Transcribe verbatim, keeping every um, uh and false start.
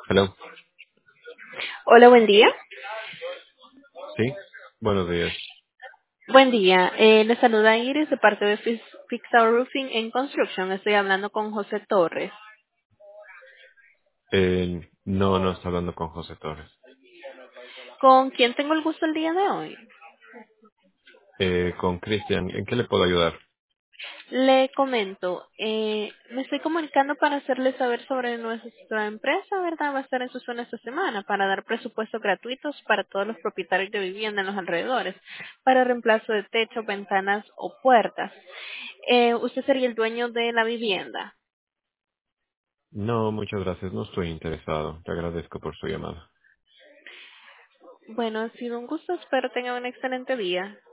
Hello. Hola, buen día. Sí. Buenos días. Buen día. Eh, le saluda Iris de parte de Fix, Fix Our Roofing en Construction. Estoy hablando con José Torres. Eh, no, no está hablando con José Torres. ¿Con quién tengo el gusto el día de hoy? Eh, con Cristian, ¿en qué le puedo ayudar? Le comento, eh, me estoy comunicando para hacerle saber sobre nuestra empresa, ¿verdad? Va a estar en su zona esta semana para dar presupuestos gratuitos para todos los propietarios de vivienda en los alrededores, para reemplazo de techo, ventanas o puertas. Eh, usted sería el dueño de la vivienda. No, muchas gracias. No estoy interesado. Te agradezco por su llamada. Bueno, ha sido un gusto. Espero tenga un excelente día.